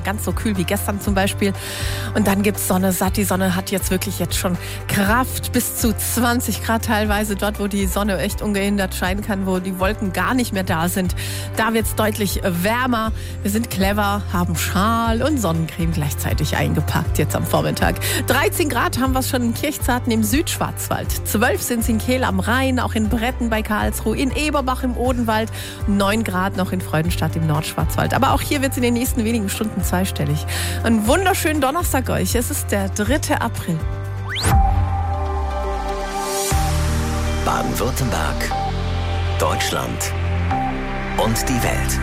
ganz so kühl wie gestern zum Beispiel. Und dann gibt's Sonne satt. Die Sonne hat jetzt schon Kraft, bis zu 20 Grad teilweise. Dort, wo die Sonne echt ungehindert scheinen kann, wo die Wolken gar nicht mehr da sind. Da wird's deutlich wärmer. Wir sind clever, haben Schal und Sonnencreme gleichzeitig eingepackt jetzt am Vormittag. 13 Grad haben wir es schon in Kirchzarten im Südschwarzwald. 12 sind es in Kehl am Rhein, auch in Bretten bei Karlsruhe, in Eberbach im Odenwald. 9 Grad noch in Freudenstadt im Nordschwarzwald. Aber auch hier wird es in den nächsten wenigen Stunden zweistellig. Einen wunderschönen Donnerstag euch. Es ist der 3. April. Baden-Württemberg, Deutschland und die Welt.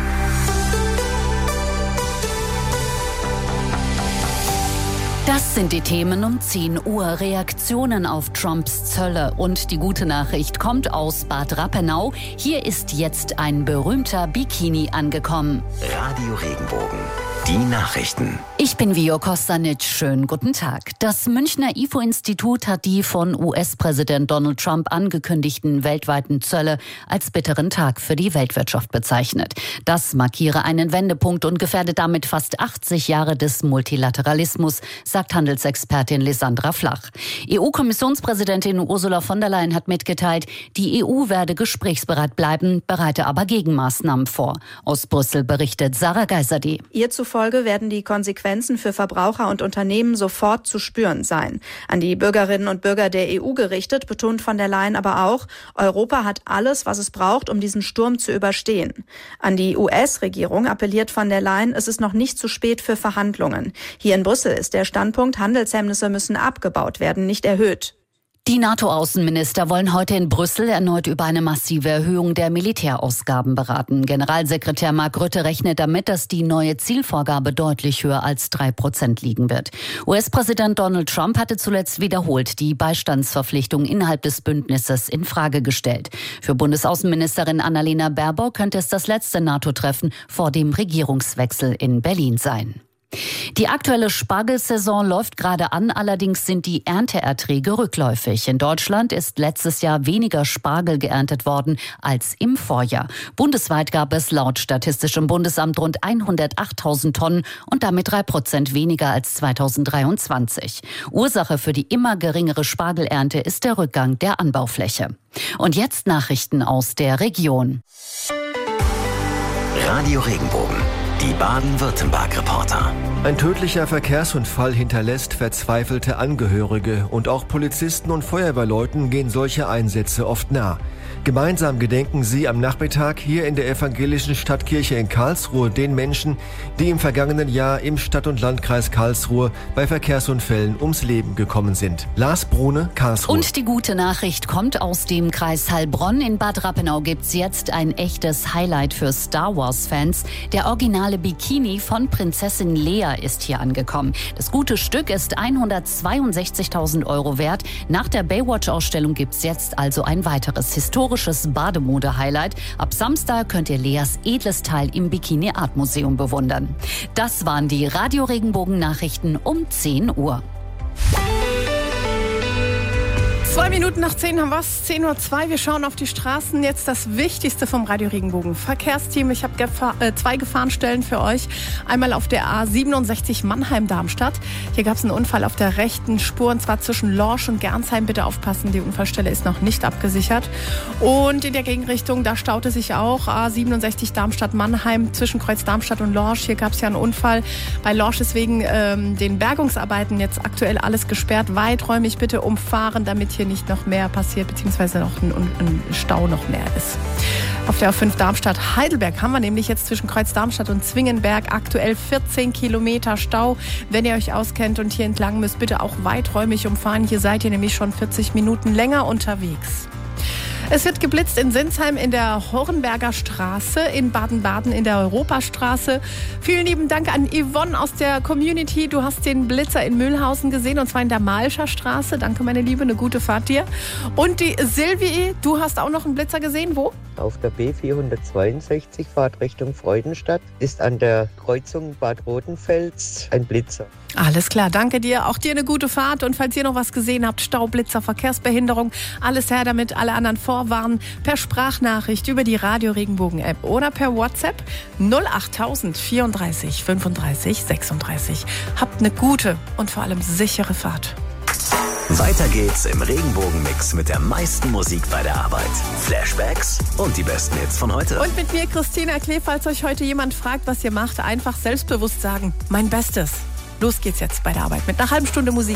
Das sind die Themen um 10 Uhr. Reaktionen auf Trumps Zölle. Und die gute Nachricht kommt aus Bad Rappenau. Hier ist jetzt ein berühmter Bikini angekommen. Radio Regenbogen. Die Nachrichten. Ich bin Vio Kostanic. Schönen guten Tag. Das Münchner IFO-Institut hat die von US-Präsident Donald Trump angekündigten weltweiten Zölle als bitteren Tag für die Weltwirtschaft bezeichnet. Das markiere einen Wendepunkt und gefährdet damit fast 80 Jahre des Multilateralismus, sagt Handelsexpertin Lisandra Flach. EU-Kommissionspräsidentin Ursula von der Leyen hat mitgeteilt, die EU werde gesprächsbereit bleiben, bereite aber Gegenmaßnahmen vor. Aus Brüssel berichtet Sarah Geiserde. Ihr zufolge werden die Konsequenzen für Verbraucher und Unternehmen sofort zu spüren sein. An die Bürgerinnen und Bürger der EU gerichtet, betont von der Leyen aber auch, Europa hat alles, was es braucht, um diesen Sturm zu überstehen. An die US-Regierung appelliert von der Leyen, es ist noch nicht zu spät für Verhandlungen. Hier in Brüssel ist der Standpunkt, Handelshemmnisse müssen abgebaut werden, nicht erhöht. Die NATO-Außenminister wollen heute in Brüssel erneut über eine massive Erhöhung der Militärausgaben beraten. Generalsekretär Mark Rutte rechnet damit, dass die neue Zielvorgabe deutlich höher als 3% liegen wird. US-Präsident Donald Trump hatte zuletzt wiederholt die Beistandsverpflichtung innerhalb des Bündnisses in Frage gestellt. Für Bundesaußenministerin Annalena Baerbock könnte es das letzte NATO-Treffen vor dem Regierungswechsel in Berlin sein. Die aktuelle Spargelsaison läuft gerade an, allerdings sind die Ernteerträge rückläufig. In Deutschland ist letztes Jahr weniger Spargel geerntet worden als im Vorjahr. Bundesweit gab es laut Statistischem Bundesamt rund 108.000 Tonnen und damit 3% weniger als 2023. Ursache für die immer geringere Spargelernte ist der Rückgang der Anbaufläche. Und jetzt Nachrichten aus der Region. Radio Regenbogen. Die Baden-Württemberg-Reporter. Ein tödlicher Verkehrsunfall hinterlässt verzweifelte Angehörige und auch Polizisten und Feuerwehrleuten gehen solche Einsätze oft nah. Gemeinsam gedenken sie am Nachmittag hier in der evangelischen Stadtkirche in Karlsruhe den Menschen, die im vergangenen Jahr im Stadt- und Landkreis Karlsruhe bei Verkehrsunfällen ums Leben gekommen sind. Lars Brune, Karlsruhe. Und die gute Nachricht kommt aus dem Kreis Heilbronn. In Bad Rappenau gibt's jetzt ein echtes Highlight für Star Wars-Fans. Der originale Bikini von Prinzessin Lea ist hier angekommen. Das gute Stück ist 162.000 € wert. Nach der Baywatch-Ausstellung gibt's jetzt also ein weiteres historisches Bademode-Highlight. Ab Samstag könnt ihr Leas edles Teil im Bikini Art Museum bewundern. Das waren die Radio Regenbogen Nachrichten um 10 Uhr. 2 Minuten nach 10 haben wir es, 10:02 Uhr. Wir schauen auf die Straßen. Jetzt das Wichtigste vom Radio Regenbogen Verkehrsteam. Ich habe 2 Gefahrenstellen für euch. Einmal auf der A67 Mannheim-Darmstadt. Hier gab es einen Unfall auf der rechten Spur, und zwar zwischen Lorsch und Gernsheim. Bitte aufpassen, die Unfallstelle ist noch nicht abgesichert. Und in der Gegenrichtung, da staute sich auch A67 Darmstadt-Mannheim zwischen Kreuz Darmstadt und Lorsch. Hier gab es ja einen Unfall. Bei Lorsch ist wegen den Bergungsarbeiten jetzt aktuell alles gesperrt. Weiträumig bitte umfahren, damit hier nicht noch mehr passiert, beziehungsweise noch ein Stau noch mehr ist. Auf der A5 Darmstadt-Heidelberg haben wir nämlich jetzt zwischen Kreuz Darmstadt und Zwingenberg aktuell 14 Kilometer Stau. Wenn ihr euch auskennt und hier entlang müsst, bitte auch weiträumig umfahren. Hier seid ihr nämlich schon 40 Minuten länger unterwegs. Es wird geblitzt in Sinsheim in der Hornberger Straße, in Baden-Baden in der Europastraße. Vielen lieben Dank an Yvonne aus der Community. Du hast den Blitzer in Mühlhausen gesehen, und zwar in der Malscher Straße. Danke, meine Liebe, eine gute Fahrt dir. Und die Silvi, du hast auch noch einen Blitzer gesehen. Wo? auf der B462, Fahrt Richtung Freudenstadt, ist an der Kreuzung Bad Rodenfels ein Blitzer. Alles klar, danke dir. Auch dir eine gute Fahrt. Und falls ihr noch was gesehen habt, Stau, Blitzer, Verkehrsbehinderung, alles her damit, alle anderen vorwarnen, per Sprachnachricht über die Radio Regenbogen App oder per WhatsApp 08000 34 35 36. Habt eine gute und vor allem sichere Fahrt. Weiter geht's im Regenbogenmix mit der meisten Musik bei der Arbeit. Flashbacks und die besten Hits von heute. Und mit mir Christina Klee, falls euch heute jemand fragt, was ihr macht, einfach selbstbewusst sagen, mein Bestes. Los geht's jetzt bei der Arbeit mit einer halben Stunde Musik.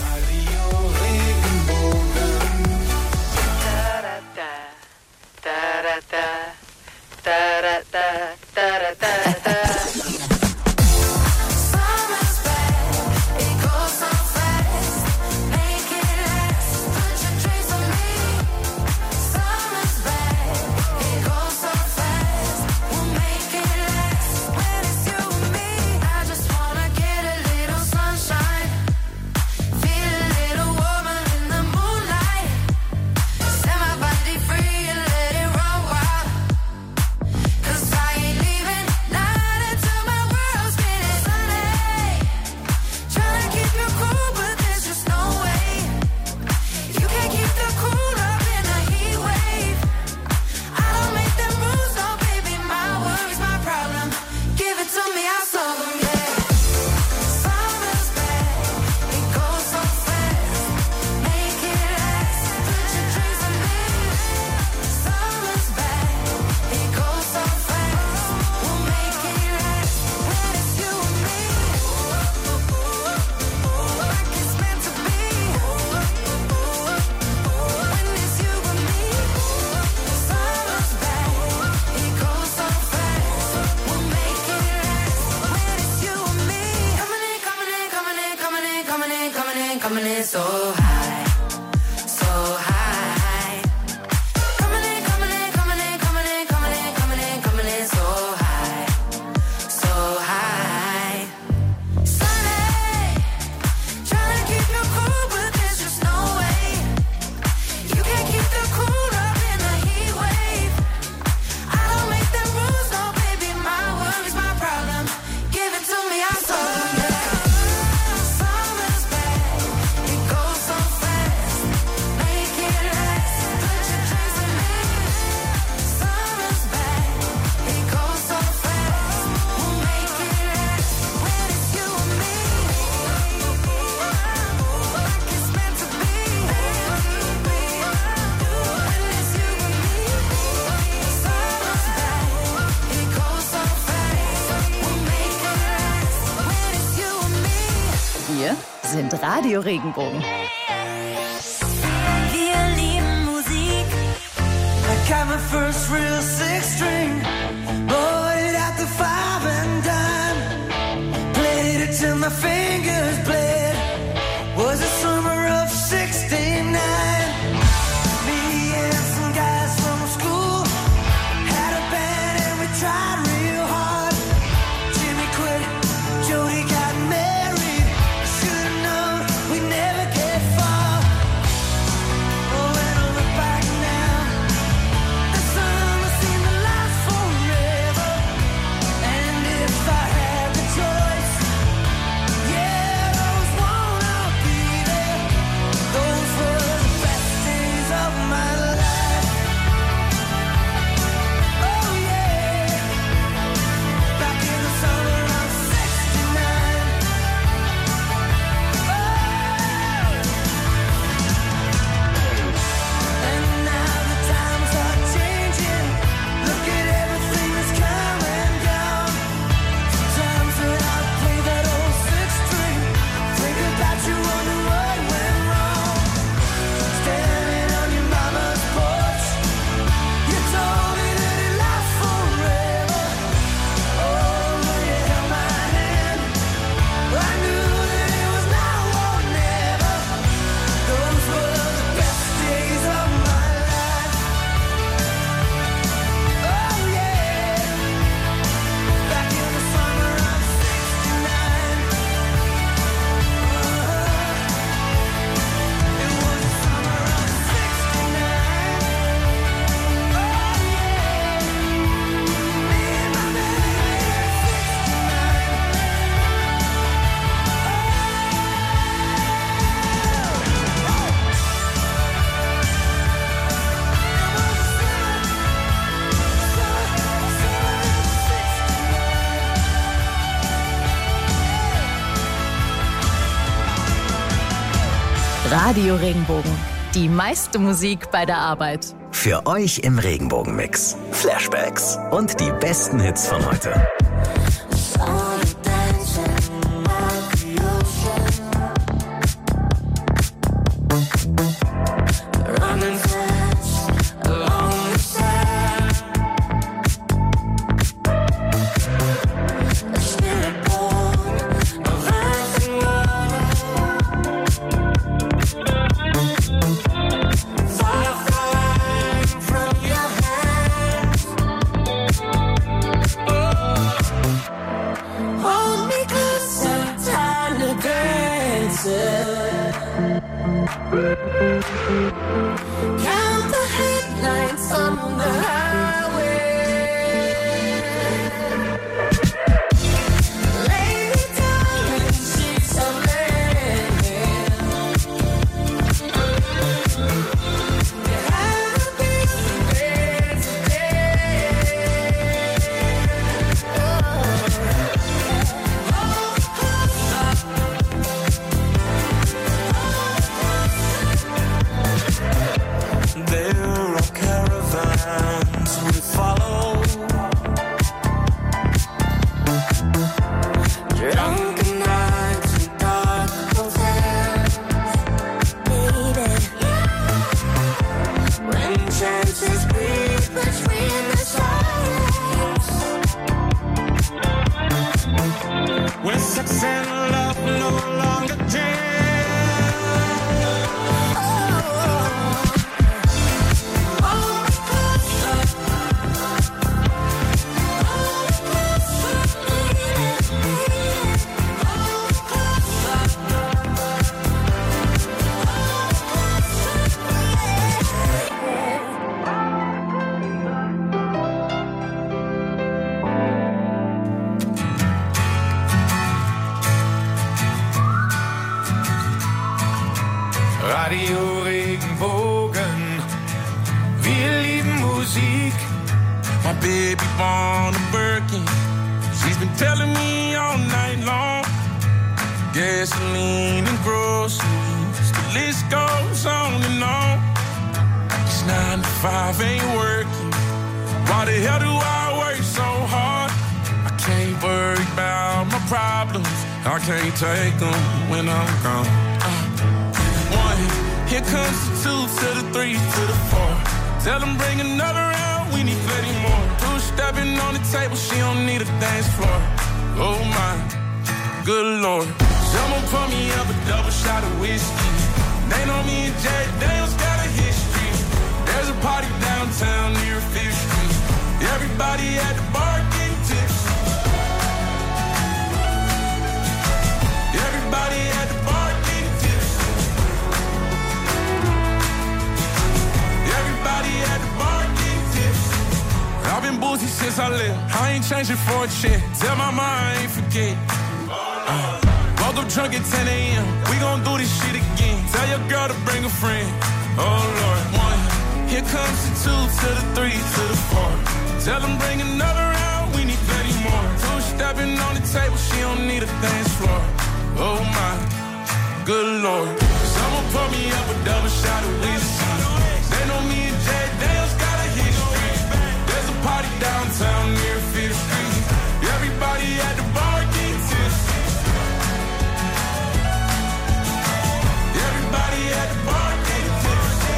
Sind Radio Regenbogen. Wir lieben Musik. I got my first real six string. Bought it at the five and dime. Played it till my fingers bled. Was the summer of '69. Me and some guys from school had a band and we tried real hard. Jimmy quit, Jody got married. If I had the choice, yeah, those Radio Regenbogen. Die meiste Musik bei der Arbeit. Für euch im Regenbogen-Mix. Flashbacks und die besten Hits von heute. Count the headlights on the highway. Lay me down in sheets of linen. You have a big bed today. There are caravans we follow. Drunken nights in dark hotels, baby. When chances breathe between the silence. When sex and love no longer jam. Radio Regenbogen, wir lieben Musik. My baby born a Birkin, she's been telling me all night long. Gasoline and groceries, the list goes on and on. This 9 to 5 ain't working, why the hell do I work so hard? I can't worry about my problems, I can't take them when I'm gone. Here comes the 2 to the 3 to the 4. Tell them bring another round, we need plenty more. 2 stepping on the table, she don't need a dance floor. Oh my, good lord. Someone pour me up a double shot of whiskey. They know me and Jack Daniels got a history. There's a party downtown near 5th Street. Everybody at the bar getting tipsy. Everybody at the bar getting tipsy. Everybody at the bar getting tipsy. I've been boozy since I left, I ain't changing for a check. Tell my mom I ain't forget. Woke up drunk at 10 a.m. We gon' do this shit again. Tell your girl to bring a friend. Oh Lord, 1. Here comes the 2 to the 3 to the 4. Tell them bring another round, we need plenty more. 2 stepping on the table, she don't need a dance floor. Oh my, good lord. Someone pour me up a double shot of whiskey. They know me and Jack Daniels got a history. There's a party downtown near 5th Street. Everybody at the bar getting tipsy. Everybody at the bar getting tipsy.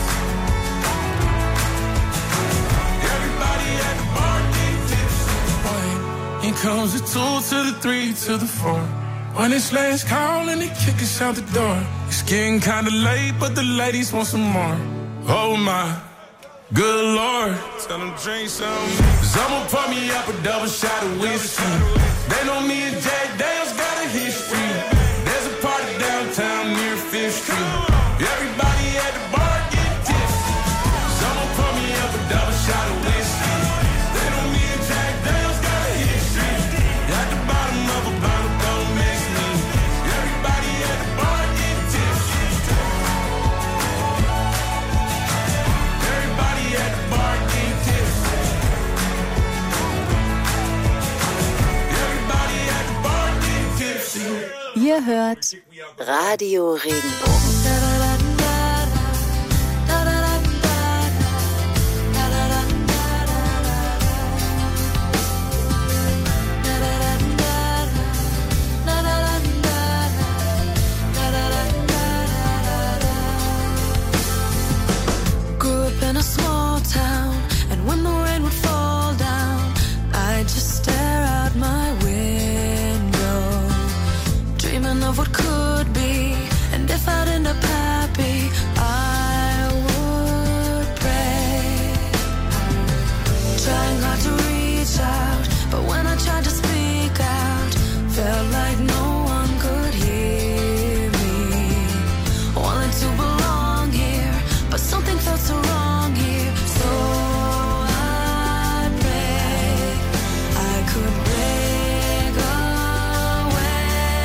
Everybody at the bar getting tipsy. Here comes the 2 to the 3 to the 4. When it's last call and they kick us out the door. It's getting kinda late, but the ladies want some more. Oh my, good lord. Tell them drink some. Someone pour me up a double shot of whiskey. They know me and Jack Daniels got a history. There's a party downtown near 5th Street. Everybody at the bar getting tipsy. Someone pour me up a double shot of whiskey. They know me and Jack Daniels got a history. At the bottom of a bottle, don't miss me. Everybody at the bar getting tipsy. Everybody at the bar getting tipsy. Everybody at the bar getting tipsy. Ihr hört Radio Regenbogen. Grew up in a small town, and when the rain would fall down, I'd just stare out my window, dreaming of what could be, and if I'd end up happy, I would pray, trying hard to reach out, but when I tried to speak out, felt like no one could hear me, wanted to belong here, but something felt so wrong here, so I prayed I could break away.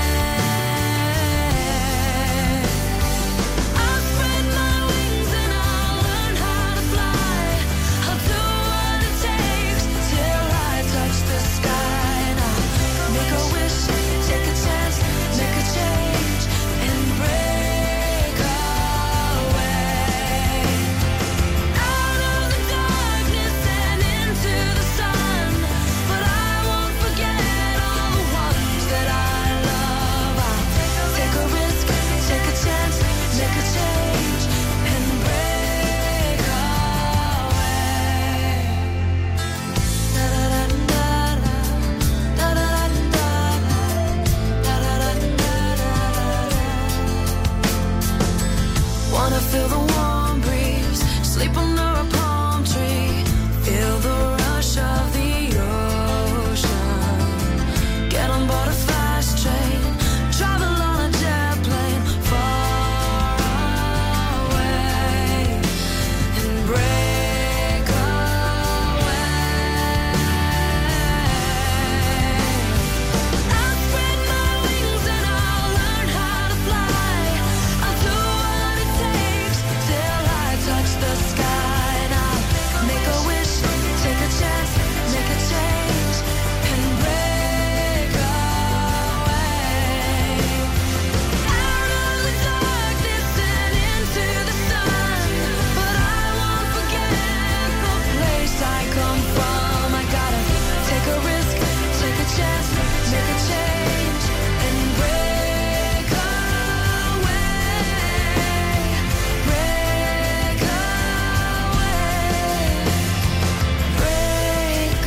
I'll spread my wings and I'll learn how to fly. I'll do what it takes till I touch the sky, and I'll make a wish, take a chance, make a change, and break away. Out of the darkness and into the sun, but I won't forget all the ones that I love. I'll take a risk, take a chance, make a change, and break away. Wanna feel the warm breeze, sleep under a palm tree, feel the rush of the ocean, get on board a fast train, travel on a jet plane far away, and break away. I'll spread my wings and I'll learn how to fly. I'll do what it takes till I touch the sky, and I'll make a wish, take a chance, make a change, and break away. Out of the darkness and into the sun, but I won't forget the place I come from. I gotta take a risk, take a chance, make a change, and break away. Break away. Break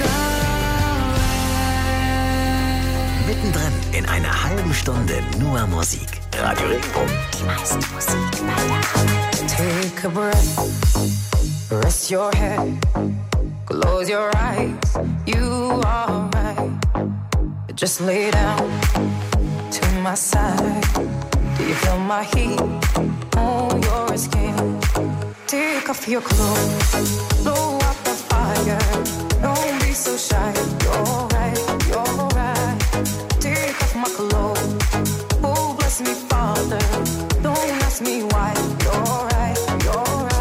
away. Mittendrin in einer halben Stunde nur Musik. Radio Regenbogen. Die meiste Musik bei der Arbeit. Take a breath, rest your head, close your eyes, you are right. Just lay down to my side. Do you feel my heat on your skin? Take off your clothes, blow out the fire. Don't be so shy, you're right, you're right. Take off my clothes, oh bless me Father. Don't ask me why, you're right, you're right.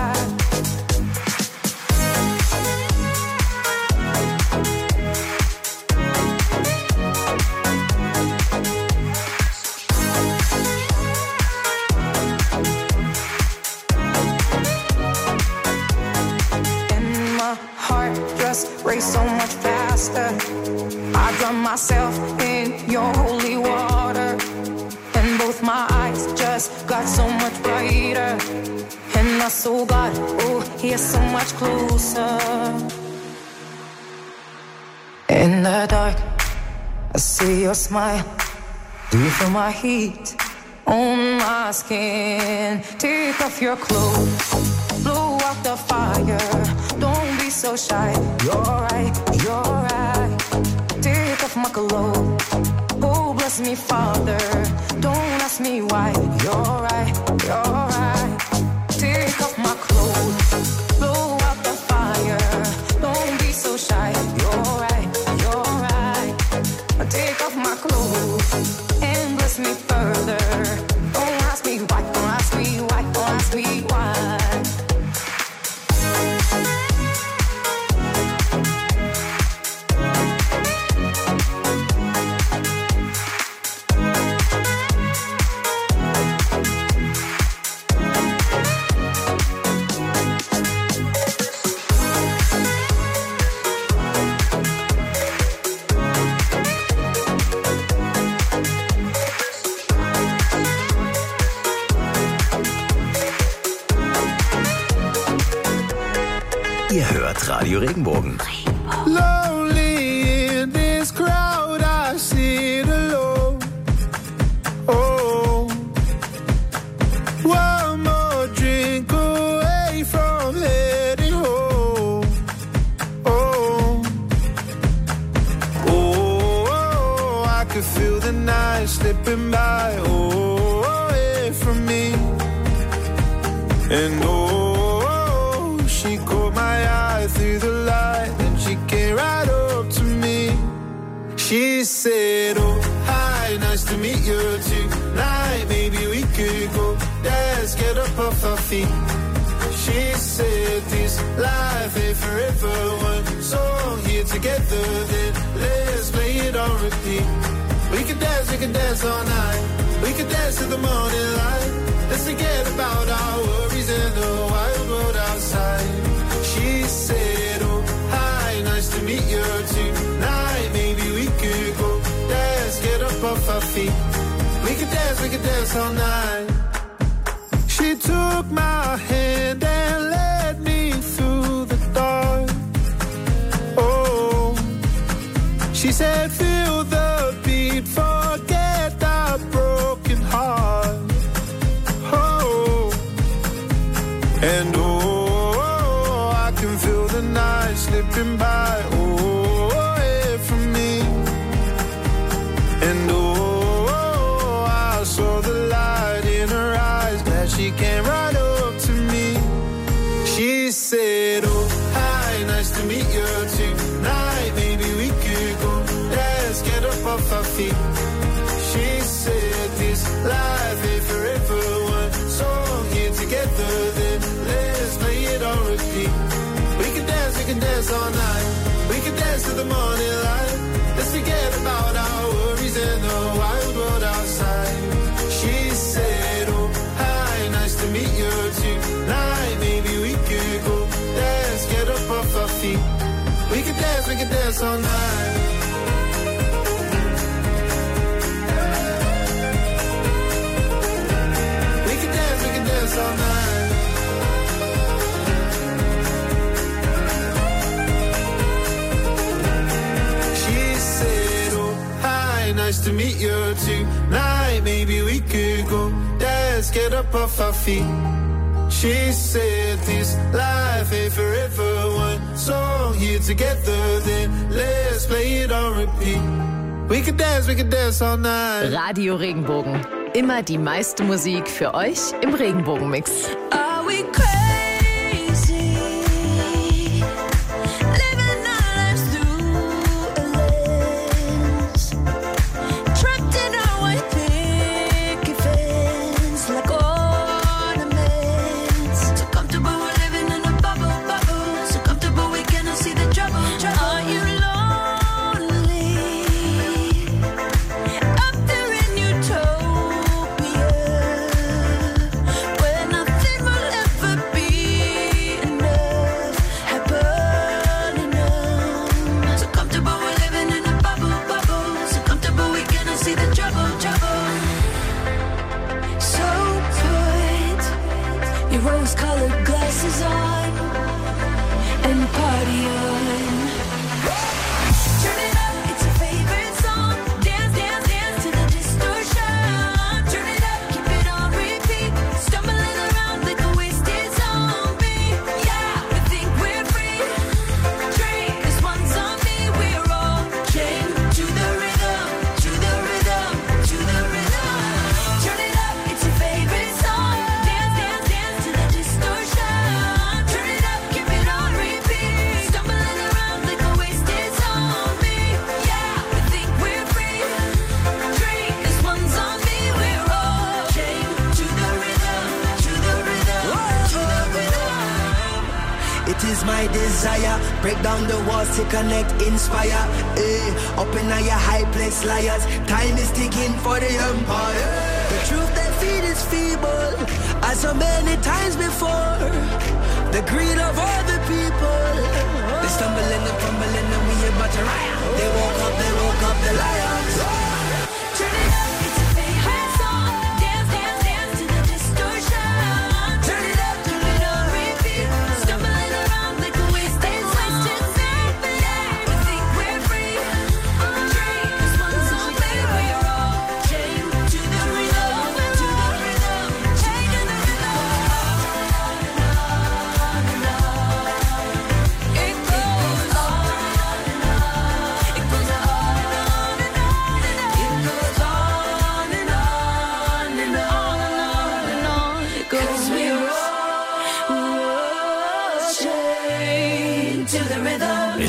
And my heart just race so much faster. I drown myself in your holy water, and both my eyes just got so much brighter. And I saw God, oh, He is so much closer. In the dark, I see your smile. Do you feel my heat on my skin? Take off your clothes, blow out the fire. Don't be so shy. You're right, you're right. Take off my clothes. Oh, bless me, Father. Don't ask me why. You're right, you're right. Take off my clothes, blow out the fire. Don't be so shy. You're right, you're right. Take off my clothes and bless me further. Don't ask me why, don't ask me why, don't ask me why. Radio Regenbogen. Lonely in this crowd, I sit alone. Oh, one more drink away from heading home. Oh, oh, I could feel the night slipping by. Oh, away from me. And oh, she caught my eye through the light, and she came right up to me. She said, oh, hi, nice to meet you tonight. Maybe we could go dance, get up off our feet. She said, this life ain't forever. One song here together, then let's play it on repeat. We can dance all night. We can dance to the morning light. Let's forget about our worries and the wild world outside. She said, oh, hi, nice to meet you tonight. Maybe we could go dance, get up off our feet. We could dance all night. She took my hand and led me through the dark. Oh, she said, feel the beat, forget our broken heart. And oh, I can feel the night slipping by, oh, away from me. And oh, I saw the light in her eyes, glad she came right up to me. She said, oh, hi, nice to meet you tonight. Maybe we could go dance, get up off our feet. She said, this life ain't forever. One song here together, then let's play it on repeat. We can dance all night. We can dance to the morning light. Let's forget about our worries and the wild world outside. She said, oh, hi, nice to meet you tonight. Maybe we could go dance, get up off our feet. We can dance all night. We can dance all night. Nice to meet you tonight. Maybe we could go dance, get up off our feet. She said this life ain't forever. One song here together, then let's play it on repeat. We could dance all night. Radio Regenbogen. Immer die meiste Musik für euch im Regenbogenmix. Are we crazy? Rose-colored glasses on and party on. Turn it up, it's your favorite song. Dance, dance, dance to the distortion. Turn it up, keep it on repeat. Stumbling around like a wasted zombie. Yeah, we think we're free. Drink, 'cause one's on me. We're all chained to the rhythm, to the rhythm, to the rhythm. Turn it up, it's your favorite song. Dance, dance, dance to the distortion. Turn it up, keep it on repeat. Stumbling around like a wasted zombie. Yeah, we think we're free. Drink, 'cause one's on me. We're all chained to the rhythm, to the rhythm, to the rhythm. It is my desire, break down the walls to connect, inspire. Up in your high place, liars. Time is ticking for the empire. The truth they feed is feeble, as so many times before. The greed of all the people. They stumble and they crumble and then we about to riot. They woke up the lions. Turn it up, it's your favorite song. Dance, dance, dance to the distortion. Turn it up, keep it on repeat. Stumbling around like a wasted zombie.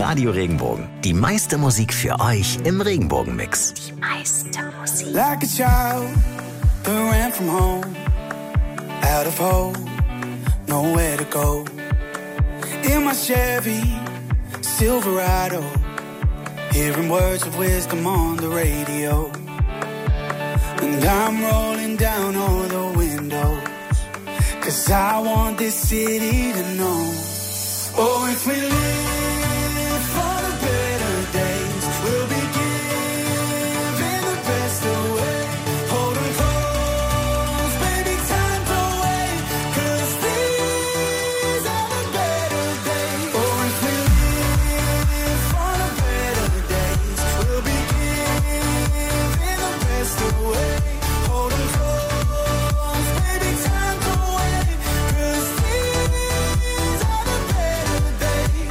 Radio Regenbogen. Die meiste Musik für euch im Regenbogen-Mix. Die meiste Musik. Like a child who ran from home, out of hope, nowhere to go. In my Chevy Silverado, hearing words of wisdom on the radio. And I'm rolling down all the windows, 'cause I want this city to know. Oh, if we live for the better days, we'll be giving the best away. Hold 'em close, baby, time's away, 'cause these are the better days. Oh, if we live for the better days, we'll be giving the best away. Hold 'em close, baby, time's away, 'cause these are the better days.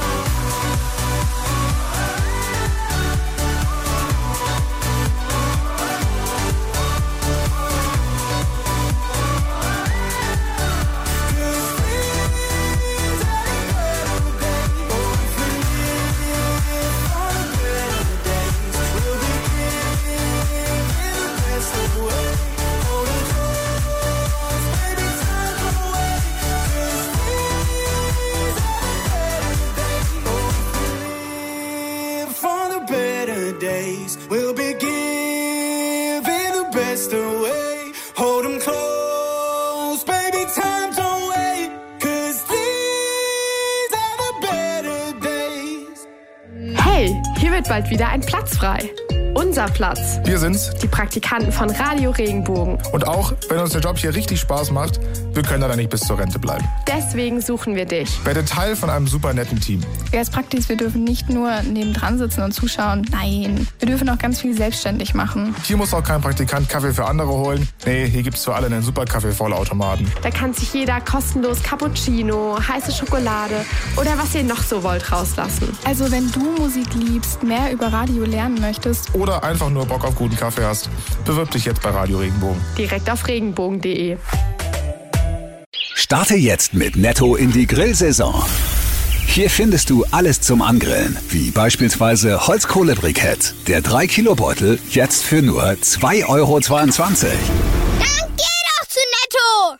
For the better days, we'll be giving the best away. Hold 'em close, baby, time's away, 'cause these are the better days. Hey, hier wird bald wieder ein Platz frei. Unser Platz. Wir sind's. Die Praktikanten von Radio Regenbogen. Und auch, wenn uns der Job hier richtig Spaß macht, wir können da nicht bis zur Rente bleiben. Deswegen suchen wir dich. Werde Teil von einem super netten Team. Als Praktis, wir dürfen nicht nur nebendran sitzen und zuschauen. Nein, wir dürfen auch ganz viel selbstständig machen. Hier muss auch kein Praktikant Kaffee für andere holen. Nee, hier gibt's für alle einen super Kaffee-Vollautomaten. Da kann sich jeder kostenlos Cappuccino, heiße Schokolade oder was ihr noch so wollt rauslassen. Also wenn du Musik liebst, mehr über Radio lernen möchtest oder einfach nur Bock auf guten Kaffee hast, bewirb dich jetzt bei Radio Regenbogen. Direkt auf regenbogen.de. Starte jetzt mit Netto in die Grillsaison. Hier findest du alles zum Angrillen, wie beispielsweise Holzkohlebrikett. Der 3-Kilo-Beutel jetzt für nur 2,22 €. Dann geh doch zu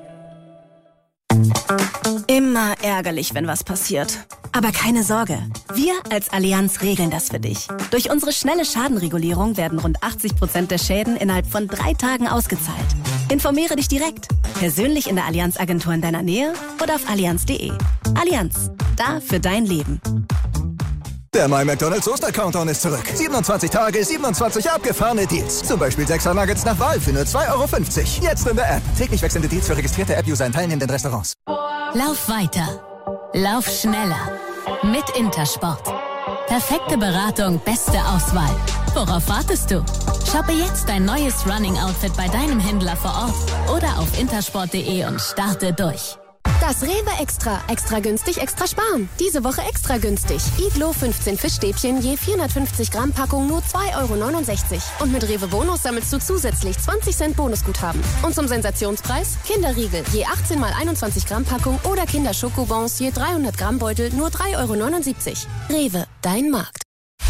Netto! Immer ärgerlich, wenn was passiert. Aber keine Sorge, wir als Allianz regeln das für dich. Durch unsere schnelle Schadenregulierung werden rund 80% der Schäden innerhalb von 3 Tagen ausgezahlt. Informiere dich direkt, persönlich in der Allianz-Agentur in deiner Nähe oder auf allianz.de. Allianz, da für dein Leben. Der My McDonald's Oster-Countdown ist zurück. 27 Tage, 27 abgefahrene Deals. Zum Beispiel 6er Nuggets nach Wahl für nur 2,50 €. Jetzt in der App. Täglich wechselnde Deals für registrierte App-User in teilnehmenden Restaurants. Lauf weiter. Lauf schneller. Mit Intersport. Perfekte Beratung, beste Auswahl. Worauf wartest du? Shoppe jetzt dein neues Running-Outfit bei deinem Händler vor Ort oder auf intersport.de und starte durch. Das Rewe Extra. Extra günstig, extra sparen. Diese Woche extra günstig. Iglo 15 Fischstäbchen je 450 Gramm Packung nur 2,69 €. Und mit Rewe Bonus sammelst du zusätzlich 20 Cent Bonusguthaben. Und zum Sensationspreis Kinderriegel je 18 mal 21 Gramm Packung oder Kinderschokobons je 300 Gramm Beutel nur 3,79 €. Rewe, dein Markt.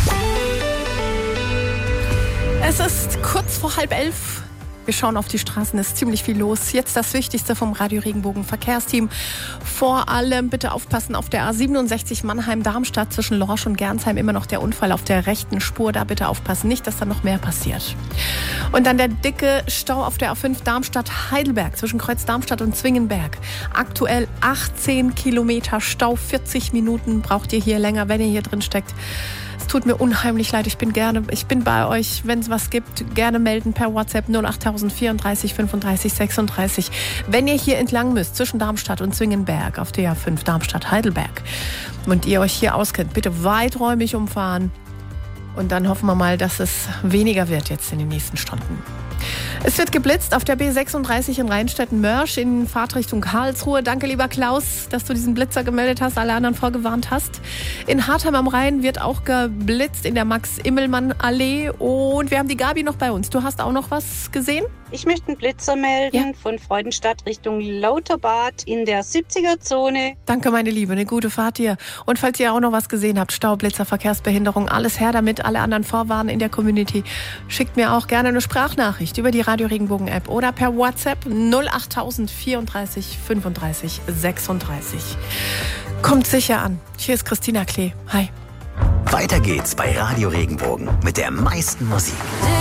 Es ist kurz vor 10:30. Wir schauen auf die Straßen, es ist ziemlich viel los. Jetzt das Wichtigste vom Radio Regenbogen Verkehrsteam. Vor allem bitte aufpassen auf der A67 Mannheim-Darmstadt zwischen Lorsch und Gernsheim. Immer noch der Unfall auf der rechten Spur. Da bitte aufpassen, nicht, dass da noch mehr passiert. Und dann der dicke Stau auf der A5 Darmstadt-Heidelberg zwischen Kreuz Darmstadt und Zwingenberg. Aktuell 18 Kilometer Stau, 40 Minuten braucht ihr hier länger, wenn ihr hier drin steckt. Es tut mir unheimlich leid, ich bin bei euch. Wenn es was gibt, gerne melden per WhatsApp 08000 34 35 36. Wenn ihr hier entlang müsst, zwischen Darmstadt und Zwingenberg auf der A5 Darmstadt-Heidelberg und ihr euch hier auskennt, bitte weiträumig umfahren. Und dann hoffen wir mal, dass es weniger wird jetzt in den nächsten Stunden. Es wird geblitzt auf der B36 in Rheinstetten-Mörsch in Fahrtrichtung Karlsruhe. Danke, lieber Klaus, dass du diesen Blitzer gemeldet hast, alle anderen vorgewarnt hast. In Hartheim am Rhein wird auch geblitzt in der Max-Immelmann-Allee. Und wir haben die Gabi noch bei uns. Du hast auch noch was gesehen? Ich möchte einen Blitzer melden von Freudenstadt Richtung Lauterbad in der 70er-Zone. Danke, meine Liebe. Eine gute Fahrt dir. Und falls ihr auch noch was gesehen habt, Stau, Blitzer, Verkehrsbehinderung, alles her damit, alle anderen vorwarnen in der Community. Schickt mir auch gerne eine Sprachnachricht über die Radio Regenbogen App oder per WhatsApp 08000 34 35 36. Kommt sicher an. Hier ist Christina Klee. Hi. Weiter geht's bei Radio Regenbogen mit der meisten Musik.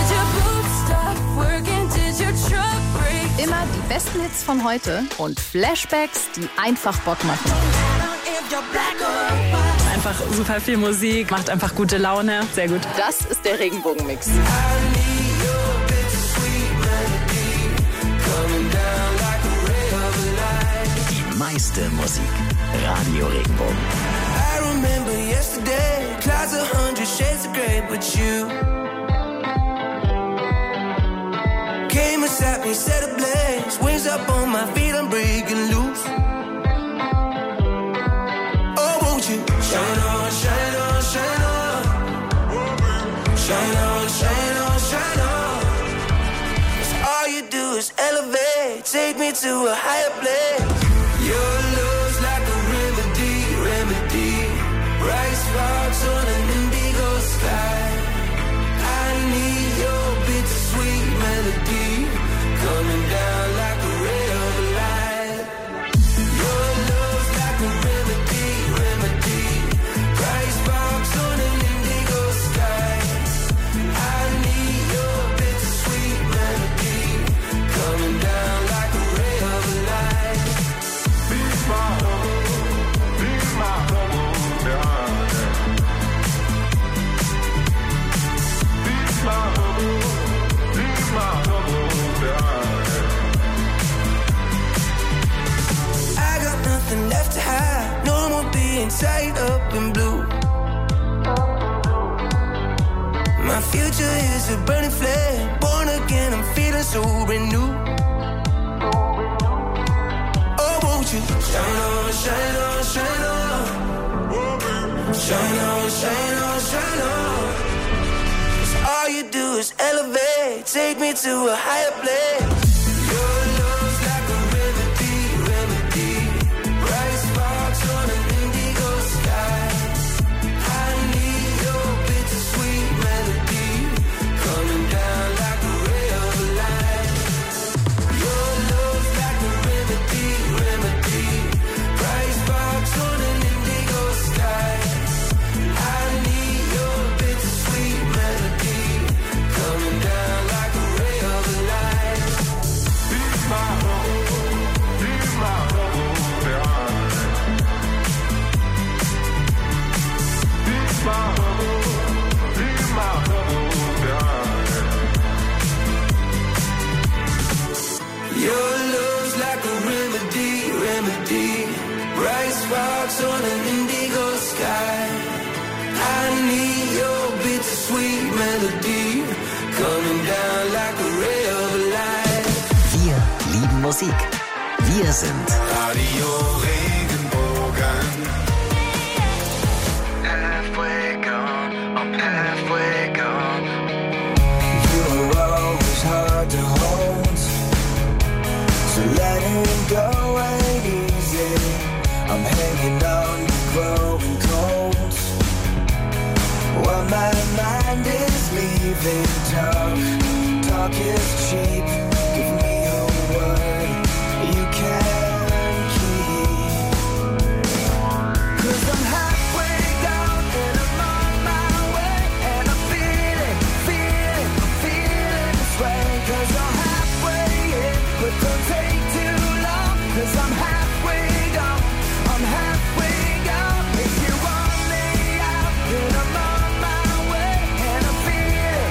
Immer die besten Hits von heute und Flashbacks, die einfach Bock machen. Einfach super viel Musik, macht einfach gute Laune. Sehr gut. Das ist der Regenbogen-Mix. Die meiste Musik. Radio Regenbogen. I remember yesterday, clouds 100 shades of grey, but you came and sat me, set ablaze, wings up on my feet, I'm breaking loose. Oh, won't you shine on, shine on, shine on, shine on, shine on, shine on. 'Cause all you do is elevate, take me to a higher place. Your love's like a remedy, remedy. Bright sparks on an indigo sky. I need your bittersweet melody coming down like a ray of light. Your love's like a remedy, remedy. Bright sparks on an indigo sky. I need your bittersweet melody coming down like a ray of light. Be my I got nothing left to hide, no more being tied up in blue. My future is a burning flame, born again, I'm feeling so renewed. Oh, won't you shine on, shine on, shine on, shine on, shine on, shine on. 'Cause all you do is elevate, take me to a higher place. Your love's like a remedy, remedy. Bright sparks on an indigo sky. I need your bittersweet melody coming down like a ray of light. Your love's like a remedy, remedy. Bright sparks on an indigo sky. I need your bittersweet melody coming down like a ray of light. Be my home, be my home, be my home, be my home. Your love's like a remedy, remedy. Bright sparks on an indigo sky. I need your bittersweet melody coming down like a ray of light. Wir lieben Musik. Wir sind Radio Regenbogen. Halfway gone, I'm halfway gone. You were always hard to hold, so letting go ain't easy. I'm hanging on, growing cold. While my mind is leaving, talk is cheap. Give me a word you can keep. 'Cause I'm halfway gone and I'm on my way, and I'm feeling this way. 'Cause I'm halfway in, but don't take too long. 'Cause I'm halfway gone, I'm halfway gone. If you want me out, then I'm on my way, and I'm feeling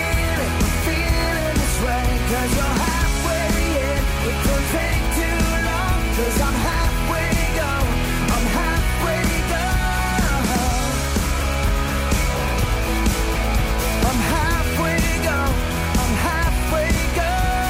this way. 'Cause you're halfway in, but don't take too long. 'Cause I'm halfway gone, I'm halfway gone. I'm halfway gone, I'm halfway gone.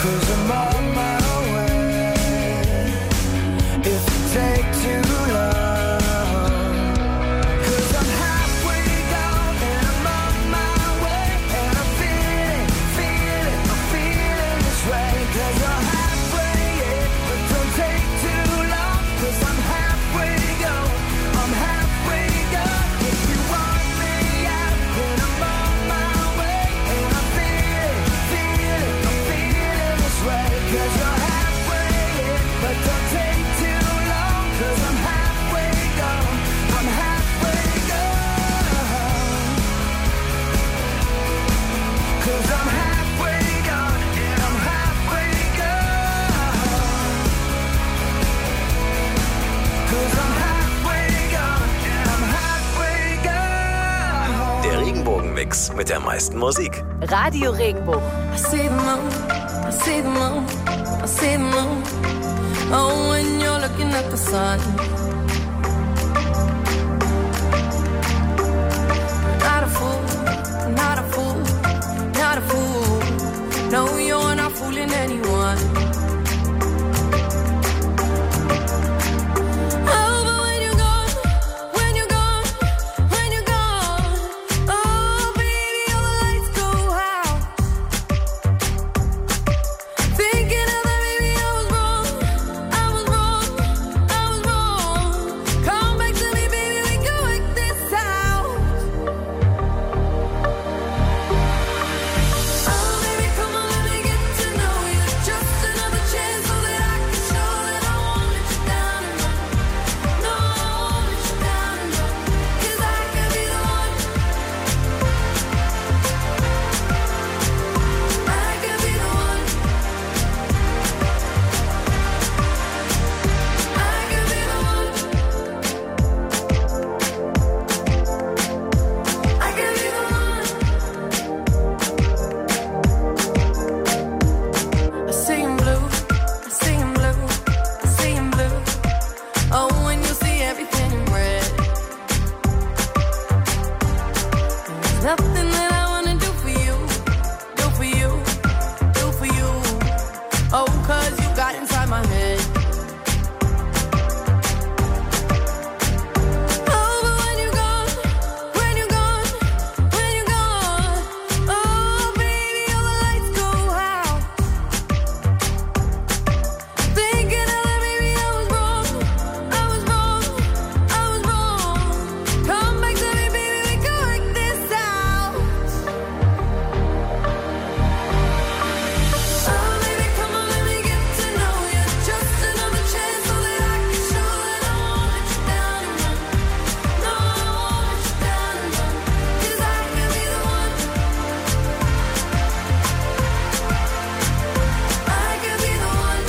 'cause I'm on my way. If you take too long, 'cause I'm halfway gone and I'm on my way, and I'm feeling this way, 'cause I'm halfway in, but don't take too long, 'cause I'm halfway gone, I'm halfway gone. If you want me out, then I'm on my way, and I'm feeling this way, 'cause you're halfway in, but don't take too long, 'cause I'm halfway gone, I'm halfway gone, 'cause I'm halfway gone, and I'm halfway gone, 'cause I'm halfway gone, and I'm halfway gone. Der Regenbogen-Mix mit der meisten Musik. Radio Regenbogen. I see the moon, I see the moon, I see the moon. Oh, when you're looking at the sun. Not a fool, not a fool, not a fool. No, you're not fooling anyone. Oh, but when you're gone, when you're gone, when you're gone. Oh, baby, all the lights go out. Thinking of that, baby, I was wrong. I was wrong, I was wrong. Come back to me, baby, we can work this out. Oh, baby, come on, let me get to know you. Just another chance so that I can show that I won't let you down and run. No, I won't let you down and run. 'Cause I could be the one. I could be the one. I could be the one. I could be the one. I see him blue, I see him blue, I see him blue. Oh, when you see everything in red. There's nothing that I wanna do for you, do for you, do for you. Oh, 'cause you got inside my head. Oh, but when you're gone, when you're gone, when you're gone. Oh, baby, all the lights go out. Thinking of that, baby, I was wrong, I was wrong, I was wrong. Come back to me, baby, we can work this out. Oh, baby, come on, let me get to know you. Just another chance so that I can show that I won't let you down and run. No, I won't let you down and run. 'Cause I could be the one. I could be the one.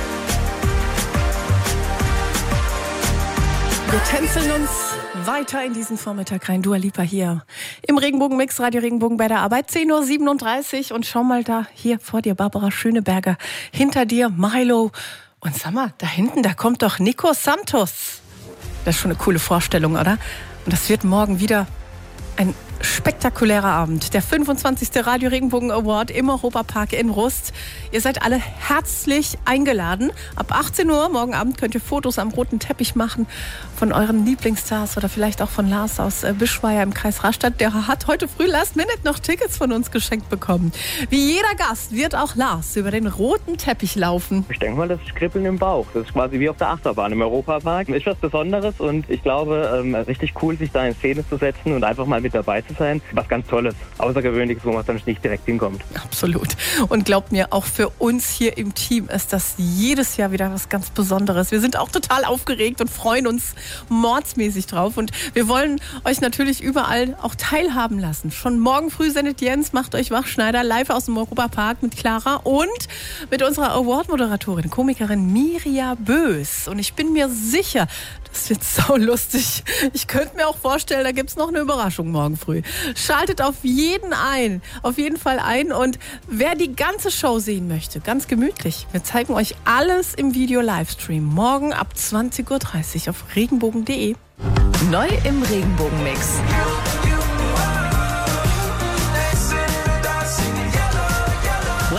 Wir tänzeln uns weiter in diesen Vormittag rein. Dua Lipa hier im Regenbogen-Mix, Radio Regenbogen bei der Arbeit. 10:37 Uhr und schau mal da, hier vor dir Barbara Schöneberger, hinter dir Milo. Und sag mal, da hinten, da kommt doch Nico Santos. Das ist schon eine coole Vorstellung, oder? Und das wird morgen wieder ein spektakulärer Abend. Der 25. Radio Regenbogen Award im Europapark in Rust. Ihr seid alle herzlich eingeladen. Ab 18 Uhr morgen Abend könnt ihr Fotos am roten Teppich machen von euren Lieblingsstars oder vielleicht auch von Lars aus Bischweier im Kreis Rastatt. Der hat heute früh Last Minute noch Tickets von uns geschenkt bekommen. Wie jeder Gast wird auch Lars über den roten Teppich laufen. Ich denke mal, das ist Kribbeln im Bauch. Das ist quasi wie auf der Achterbahn im Europapark. Ist was Besonderes und ich glaube, richtig cool, sich da in Szene zu setzen und einfach mal mit dabei zu sein. Was ganz Tolles, Außergewöhnliches, wo man dann nicht direkt hinkommt. Absolut. Und glaubt mir, auch für uns hier im Team ist das jedes Jahr wieder was ganz Besonderes. Wir sind auch total aufgeregt und freuen uns mordsmäßig drauf. Und wir wollen euch natürlich überall auch teilhaben lassen. Schon morgen früh sendet Jens, macht euch wach, Schneider live aus dem Europapark mit Clara und mit unserer Award-Moderatorin, Komikerin Mirja Bös. Und ich bin mir sicher, das wird saulustig. Ich könnte mir auch vorstellen, da gibt es noch eine Überraschung morgen früh. Schaltet auf jeden Fall ein. Und wer die ganze Show sehen möchte, ganz gemütlich, wir zeigen euch alles im Video-Livestream. Morgen ab 20:30 Uhr auf regenbogen.de. Neu im Regenbogen-Mix.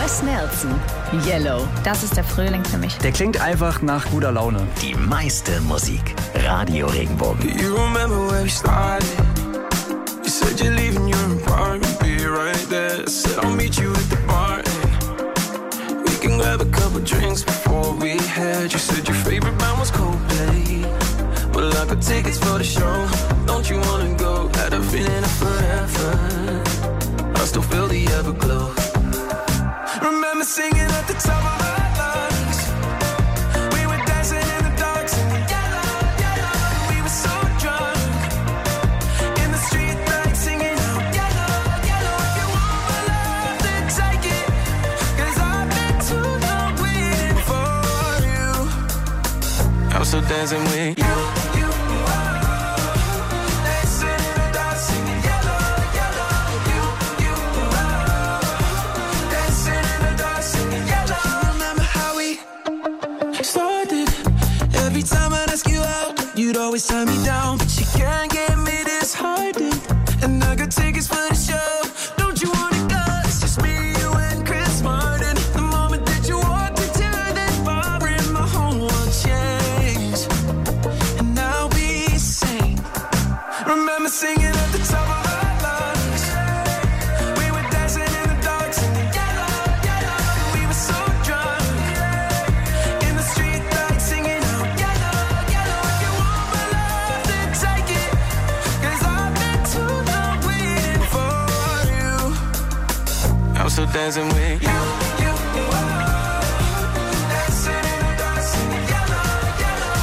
Wes Nelson, Yellow. Das ist der Frühling für mich. Der klingt einfach nach guter Laune. Die meiste Musik. Radio Regenbogen. You remember where we started? You said you're leaving your apartment, be right there. I said I'll meet you at the bar and we can grab a couple drinks before we head. You said your favorite band was Coldplay. Well, I got tickets for the show. Don't you wanna go? Had a feeling of forever. I still feel the everglow. Remember singing at the top of our lungs. We were dancing in the dark, singing yellow, yellow. We were so drunk in the street light, singing out yellow, yellow. If you want my love, then take it. 'Cause I've been too long waiting for you. I'm still dancing with you. You'd always turn me down, but you can't get me disheartened. And I got tickets for the show. Don't you wanna go? It's just me, you, and Chris Martin. The moment that you walked into that bar, and my whole world changed. And now we sing. Remember singing at the top of our lungs. We were dancing in the dark, singing yellow, yellow. We were so drunk in the street light, singing out yellow, yellow. If you want my love, then take it. 'Cause I've been too long waiting for you. I'm still dancing with you. Dancing in the dark, singing yellow, yellow.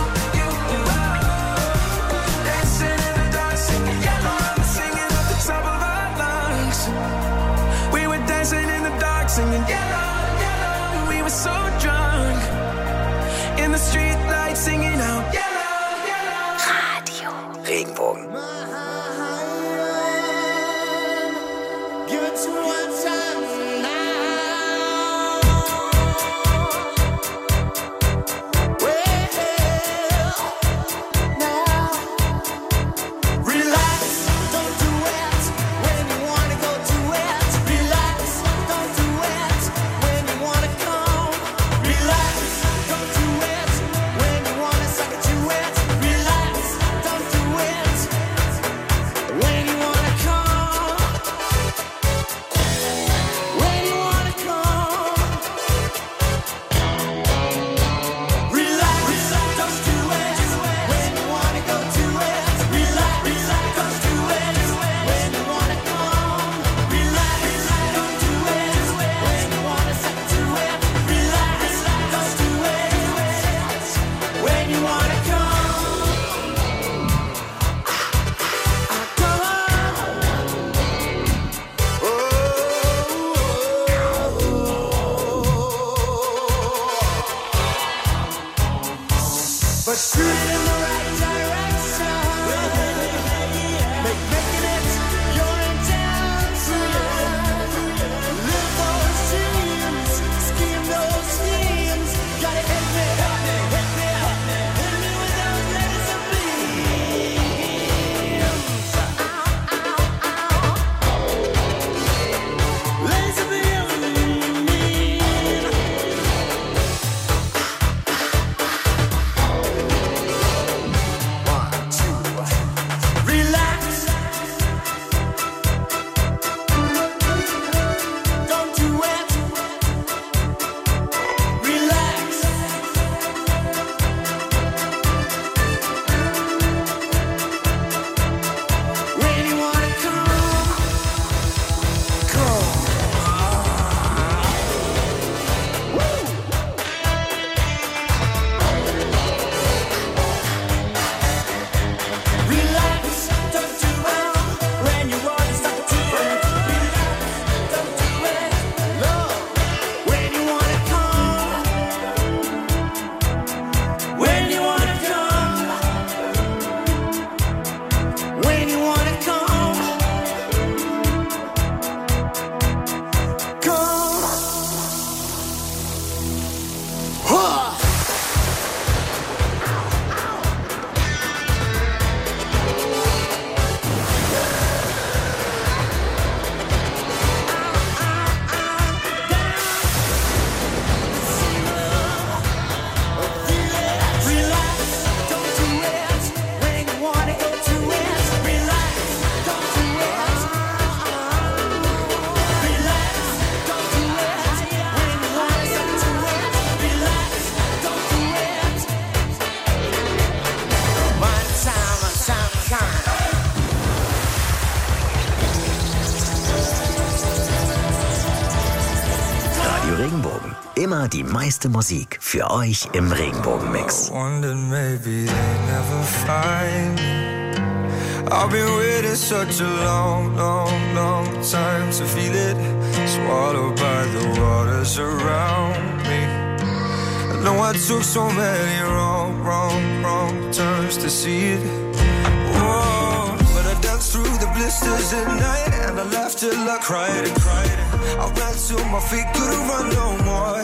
Dancing in the dark, singing yellow. I'm singing at the top of our lungs. We were dancing in the dark, singing yellow, yellow. We were so drunk in the street light, singing out yellow, yellow. Radio Regenbogen. Give it to one time. Regenbogen. Immer die meiste Musik für euch im Regenbogen-Mix. I've been waiting such a long, long, long time to feel it, swallowed by the waters around me. I know I took so many wrong turns to see it. Whoa, but I danced through the blisters at night, and I laughed till I cried and cried. I ran till my feet couldn't run no more.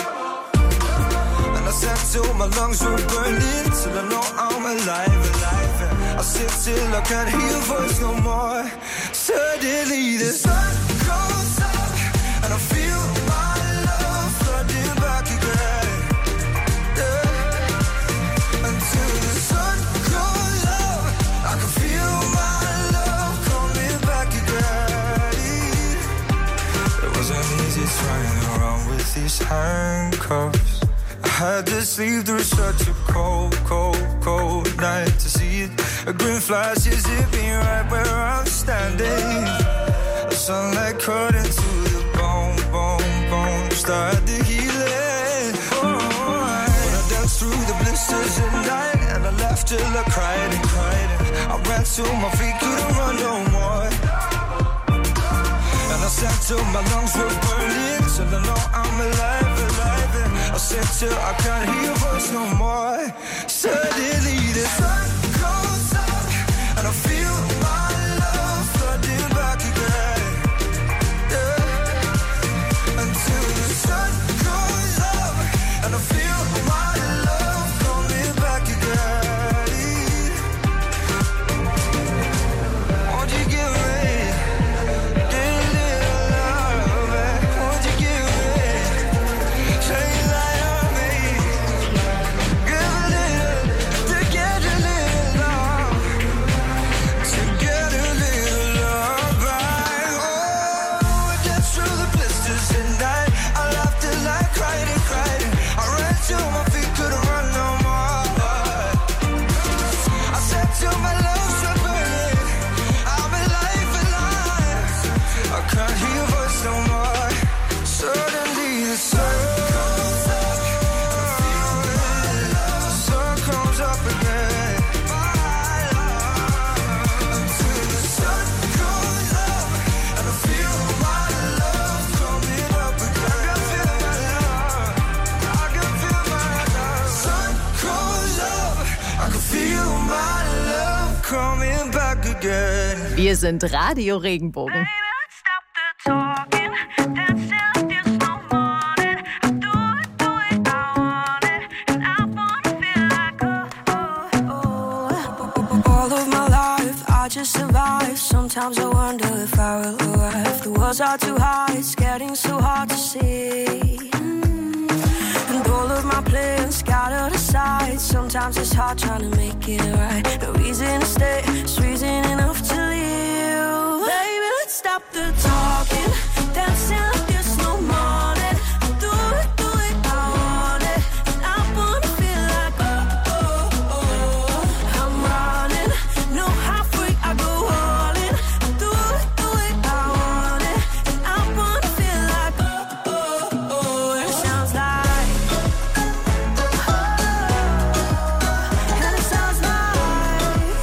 I sat till my lungs were burning, till I know I'm alive. I sit till I can't hear your voice no more. Suddenly the sun goes up, and I feel my love flooding back again. Yeah. Until the sun goes up, I can feel my love coming back again. It wasn't easy trying around with these handcuffs. I had to sleep through such a cold, cold, cold night to see it. A green flash is zipping right where I'm standing. The sunlight cut into the bone, started the healing. Oh, I danced through the blisters at night, and I laughed till I cried and cried. I ran till my feet couldn't run no more. And I sat till my lungs were burning, till I know I'm alive. I said till I can't hear your voice no more. Suddenly the sun goes up, and I feel my love flooding back again. Yeah. Until the sun goes up, and I feel my love coming back again. Won't you give me a little love, man? Won't you give me change like Wir sind Radio Regenbogen. All of my life, I just survive. Sometimes I wonder if I will arrive. The walls are too high, it's getting so hard to see. And all of my plans scattered aside. Sometimes it's hard trying to make it right. No reason to stay, it's reason enough to leave. Baby, let's stop the talking, dancing like there's no morning. Do it, I want it. And I wanna feel like oh. I'm running, no halfway, I go all in. Do it, I want it. And I wanna feel like oh. And it sounds like and it sounds like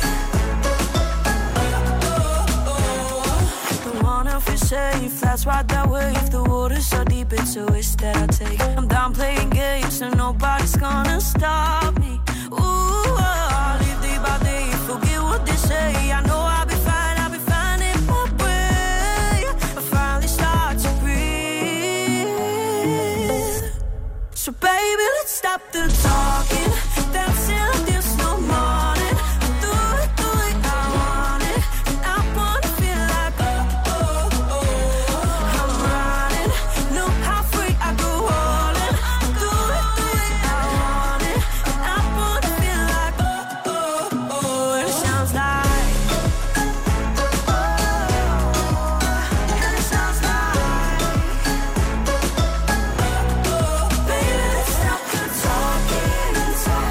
don't wanna feel safe, that's right that way. If the water's so deep, it's a risk that I take. I'm done playing games, and nobody's gonna stop me. Ooh, I'll live day by day, forget what they say. I know I'll be finding my way. I finally start to breathe. So baby, let's stop the talking, dancing like there's no morning. Do it, I want it. And I wanna feel like oh. I'm running, no halfway, I go all in. Do it, I want it. And I wanna feel like oh. And it sounds like and it sounds like baby, let's stop the talking.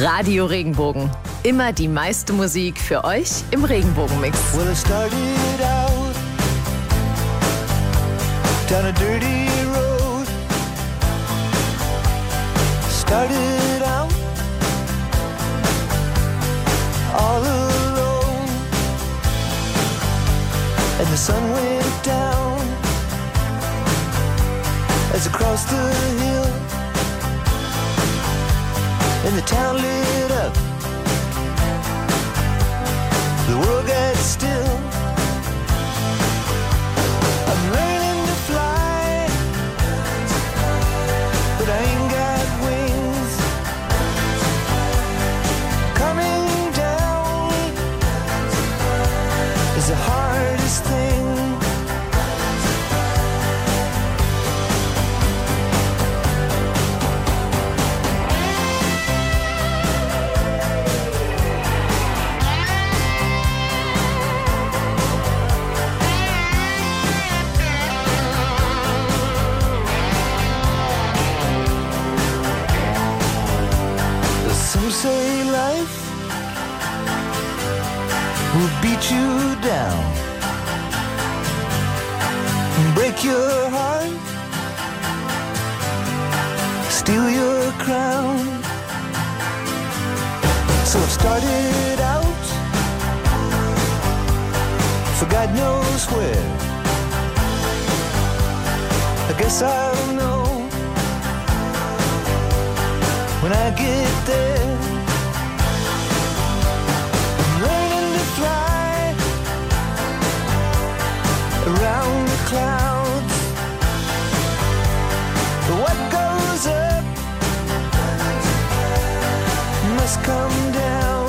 Radio Regenbogen. Immer die meiste Musik für euch im Regenbogen-Mix. Well, it started out down a dirty road. Started out all alone, and the sun went down as I crossed the hill, and the town lit up. The world got still. I'm learning to fly, but I ain't got wings. Coming down is the hardest thing. Some say life will beat you down, break your heart, steal your crown. So I've started out for God knows where. I guess I'll know when I get there. I'm learning to fly around the clouds. What goes up must come down.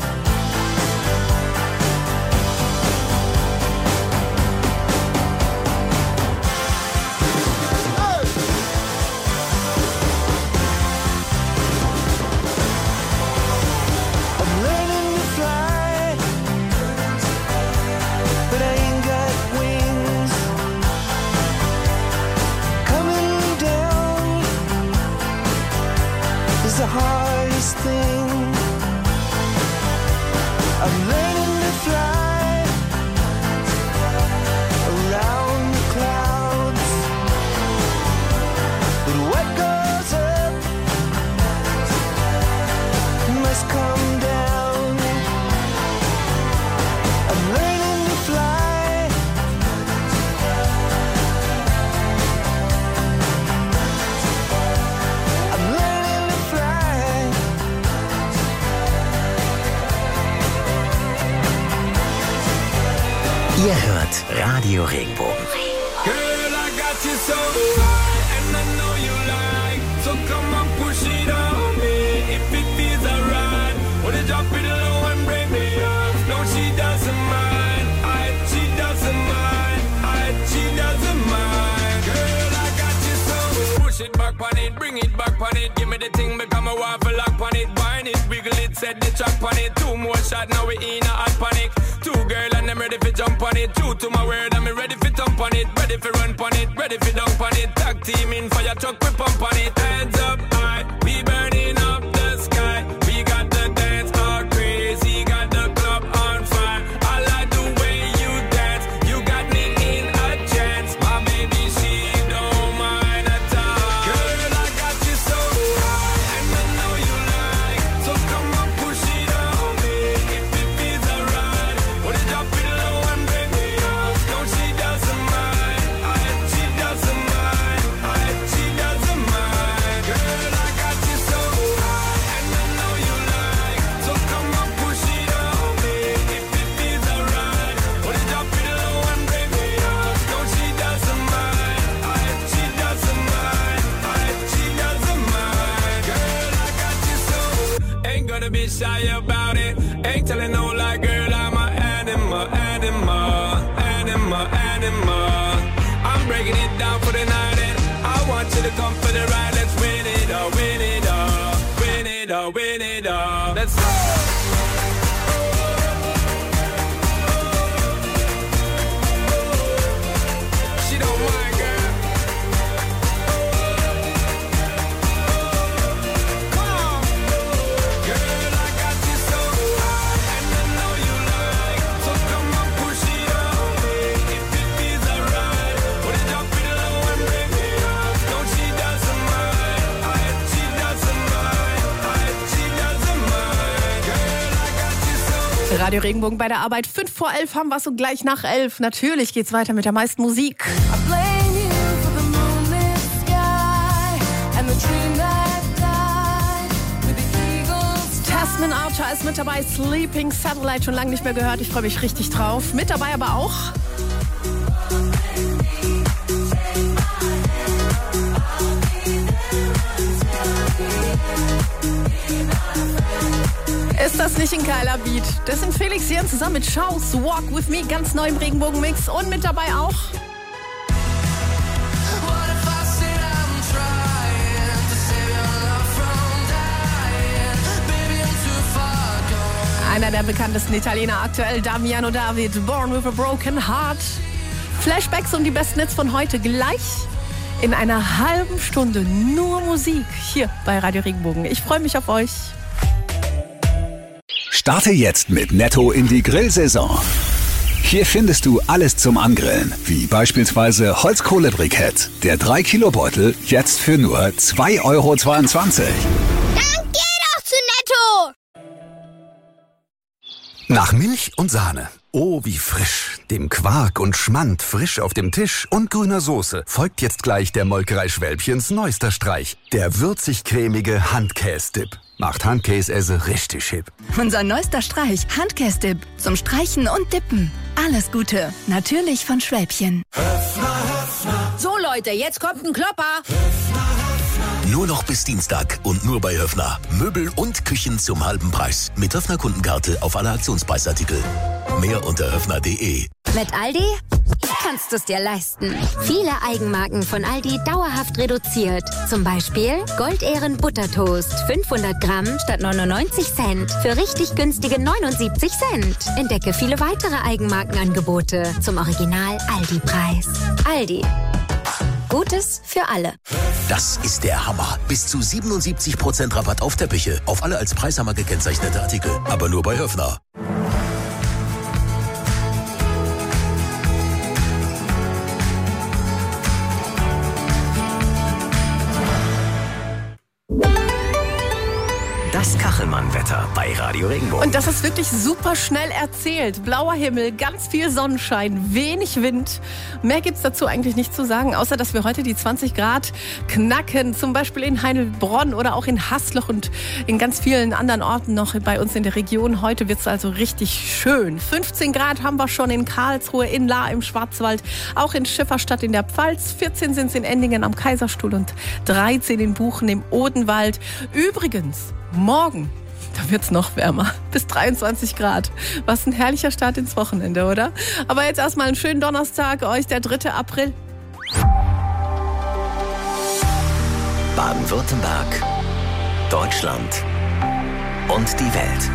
The hardest thing. I'm learning to fly around the clouds, but what goes up must come down. I'm learning to fly. I'm learning to fly. Ihr hört Radio Regenbogen. Girl, I got you so high, and I know you like. So come on, push it on me. If it feels alright, wanna drop it low and break me off. No, she doesn't mind. She doesn't mind. She doesn't mind. Girl, I got you so. Push it back on it, bring it back on it. Give me the thing, become a waffle lock on it. Wine it, wiggle it, set the track on it. Two more shots, now we in a hot panic. Two girl and I'm ready for jump on it. True to my word, I'm ready for thump on it. Ready for run on it, ready for dunk on it. Tag team in fire truck, we pump on it. Hands up high, we burning up the sky. We got the dance all crazy, got the club on fire. I like the way you dance, you got me in a trance. My baby, she don't mind at all. Girl, I got you so high, and I know you like. So come on, push it on me. If it feels alright, wanna drop it low and bring me up. No, she doesn't mind. She doesn't mind. She doesn't mind. Girl, I got you so high, and I know you like. So come on, push it on me. If it feels alright, wanna drop it low and bring me up. No, she doesn't mind. She doesn't mind. She doesn't mind. Girl, I got you so. Ain't gonna be shy about it. Ain't telling no lie, girl, I'm an animal, animal, animal, animal. I'm breaking it down for the night, and I want you to come for the ride. Let's win it all, win it all, win it all, win it all. Let's go. She don't mind, girl. Come on. Girl, Radio Regenbogen bei der Arbeit. 11:05 haben wir es und gleich nach 11. Natürlich geht's weiter mit der meisten Musik. Tasman Archer ist mit dabei. Sleeping Satellite, schon lange nicht mehr gehört. Ich freue mich richtig drauf. Mit dabei aber auch ist das nicht ein geiler Beat? Das sind Felix Jähn zusammen mit Shows, Walk With Me, ganz neu im Regenbogen-Mix. Und mit dabei auch einer der bekanntesten Italiener aktuell, Damiano David, Born With A Broken Heart. Flashbacks und die besten Hits von heute gleich in einer halben Stunde nur Musik hier bei Radio Regenbogen. Ich freue mich auf euch. Starte jetzt mit Netto in die Grillsaison. Hier findest du alles zum Angrillen, wie beispielsweise Holzkohlebrikett. Der 3-Kilo-Beutel jetzt für nur 2,22 €. Dann geh doch zu Netto! Nach Milch und Sahne. Oh, wie frisch. Dem Quark und Schmand frisch auf dem Tisch und grüner Soße folgt jetzt gleich der Molkerei Schwälbchens neuester Streich. Der würzig-cremige Handkäse-Dip. Macht Handkäse richtig hip. Unser neuester Streich, Handkäse-Dip. Zum Streichen und Dippen. Alles Gute. Natürlich von Schwälbchen. So Leute, jetzt kommt ein Klopper. Nur noch bis Dienstag und nur bei Höffner. Möbel und Küchen zum halben Preis. Mit Höffner-Kundenkarte auf alle Aktionspreisartikel. Mehr unter höffner.de. Mit Aldi kannst du es dir leisten. Viele Eigenmarken von Aldi dauerhaft reduziert. Zum Beispiel Goldehren Buttertoast. 500 Gramm statt 99 Cent. Für richtig günstige 79 Cent. Entdecke viele weitere Eigenmarkenangebote zum Original Aldi-Preis. Aldi. Gutes für alle. Das ist der Hammer. Bis zu 77% Rabatt auf Teppiche. Auf alle als Preishammer gekennzeichnete Artikel. Aber nur bei Höffner. Das Kachelmann-Wetter bei Radio Regenbogen. Und das ist wirklich super schnell erzählt. Blauer Himmel, ganz viel Sonnenschein, wenig Wind. Mehr gibt's dazu eigentlich nicht zu sagen, außer dass wir heute die 20 Grad knacken. Zum Beispiel in Heilbronn oder auch in Hasloch und in ganz vielen anderen Orten noch bei uns in der Region. Heute wird's also richtig schön. 15 Grad haben wir schon in Karlsruhe, in Lahr im Schwarzwald, auch in Schifferstadt in der Pfalz. 14 sind's in Endingen am Kaiserstuhl und 13 in Buchen im Odenwald. Übrigens, morgen, da wird's noch wärmer, bis 23 Grad. Was ein herrlicher Start ins Wochenende, oder? Aber jetzt erstmal einen schönen Donnerstag, euch der 3. April. Baden-Württemberg, Deutschland und die Welt.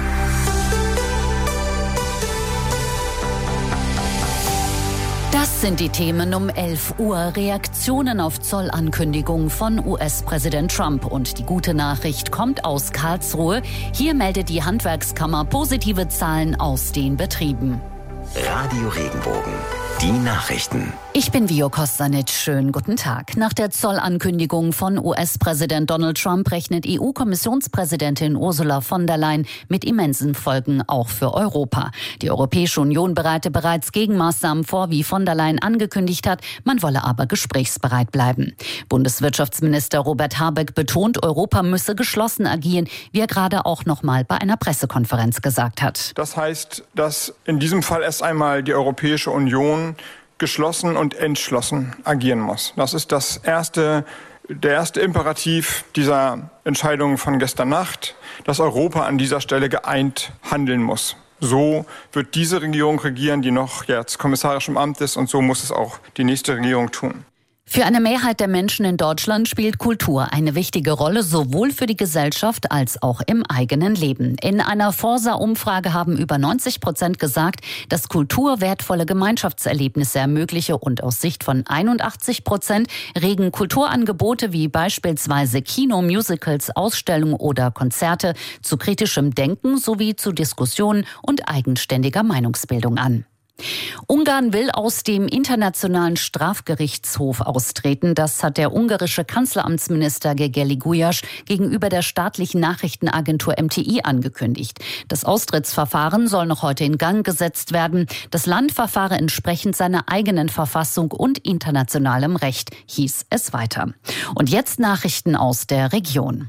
Das sind die Themen um 11 Uhr. Reaktionen auf Zollankündigung von US-Präsident Trump. Und die gute Nachricht kommt aus Karlsruhe. Hier meldet die Handwerkskammer positive Zahlen aus den Betrieben. Radio Regenbogen. Die Nachrichten. Ich bin Vio Kostanic. Schönen guten Tag. Nach der Zollankündigung von US-Präsident Donald Trump rechnet EU-Kommissionspräsidentin Ursula von der Leyen mit immensen Folgen auch für Europa. Die Europäische Union bereite bereits Gegenmaßnahmen vor, wie von der Leyen angekündigt hat. Man wolle aber gesprächsbereit bleiben. Bundeswirtschaftsminister Robert Habeck betont, Europa müsse geschlossen agieren, wie er gerade auch noch mal bei einer Pressekonferenz gesagt hat. Das heißt, dass in diesem Fall erst einmal die Europäische Union geschlossen und entschlossen agieren muss. Das ist der erste Imperativ dieser Entscheidung von gestern Nacht, dass Europa an dieser Stelle geeint handeln muss. So wird diese Regierung regieren, die noch jetzt kommissarisch im Amt ist, und so muss es auch die nächste Regierung tun. Für eine Mehrheit der Menschen in Deutschland spielt Kultur eine wichtige Rolle, sowohl für die Gesellschaft als auch im eigenen Leben. In einer Forsa-Umfrage haben über 90% gesagt, dass Kultur wertvolle Gemeinschaftserlebnisse ermögliche, und aus Sicht von 81% regen Kulturangebote wie beispielsweise Kino, Musicals, Ausstellungen oder Konzerte zu kritischem Denken sowie zu Diskussionen und eigenständiger Meinungsbildung an. Ungarn will aus dem Internationalen Strafgerichtshof austreten. Das hat der ungarische Kanzleramtsminister Gegeli Gulyás gegenüber der staatlichen Nachrichtenagentur MTI angekündigt. Das Austrittsverfahren soll noch heute in Gang gesetzt werden. Das Land verfahre entsprechend seiner eigenen Verfassung und internationalem Recht, hieß es weiter. Und jetzt Nachrichten aus der Region.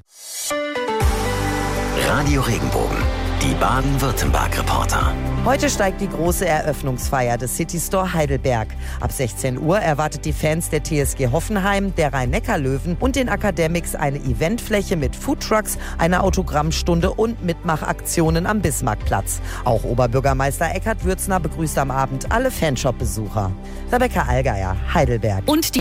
Radio Regenbogen, die Baden-Württemberg-Reporter. Heute steigt die große Eröffnungsfeier des City Store Heidelberg. Ab 16 Uhr erwartet die Fans der TSG Hoffenheim, der Rhein-Neckar-Löwen und den Academics eine Eventfläche mit Foodtrucks, einer Autogrammstunde und Mitmachaktionen am Bismarckplatz. Auch Oberbürgermeister Eckhard Würzner begrüßt am Abend alle Fanshop-Besucher. Rebecca Allgeier, Heidelberg. Und die